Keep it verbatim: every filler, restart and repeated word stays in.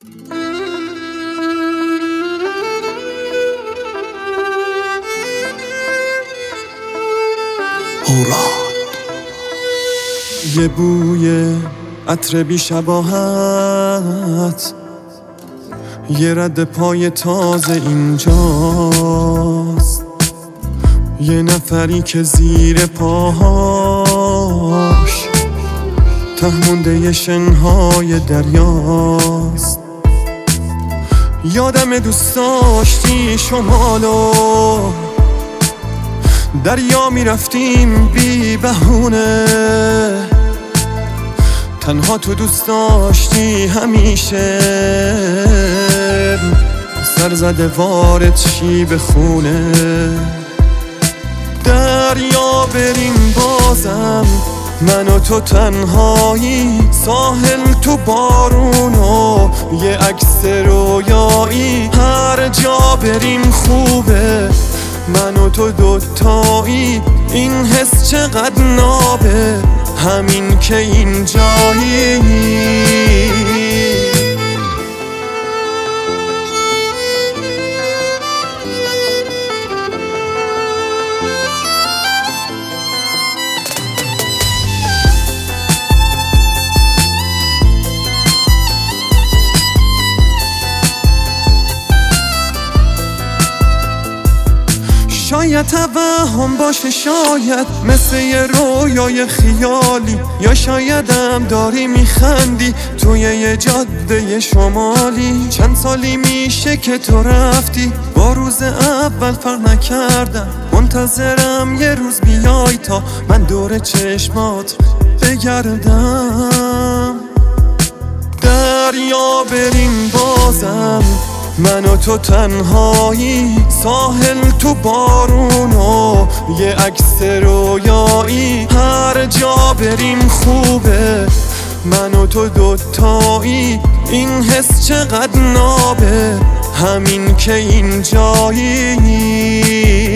یه بوی عطر بی شباهت، یه رد پای تازه اینجاست، یه نفری که زیر پاهاش ته مونده شنهای دریاست. یادم دوست داشتی شمالو دریا میرفتیم بی بهونه، تنها تو دوست داشتی همیشه سر زده وارد شی به خونه. دریا بریم بازم من و تو تنهایی، ساحل تو بارون و یه عکس رویایی. هر جا بریم خوبه من و تو دوتایی، این حس چقدر نابه همین که اینجایی. شاید توهم باشه، شاید مثل یه رویای خیالی، یا شایدم داری میخندی توی یه جاده شمالی. چند سالی میشه که تو رفتی، با روز اول فرق نکردم، منتظرم یه روز بیای تا من دور چشمات بگردم. دریا بریم بازم من و تو تنهایی، ساحل تو بارون و یه عکس رویایی. هر جا بریم خوبه من و تو دوتایی، این حس چقدر نابه همین که اینجایی.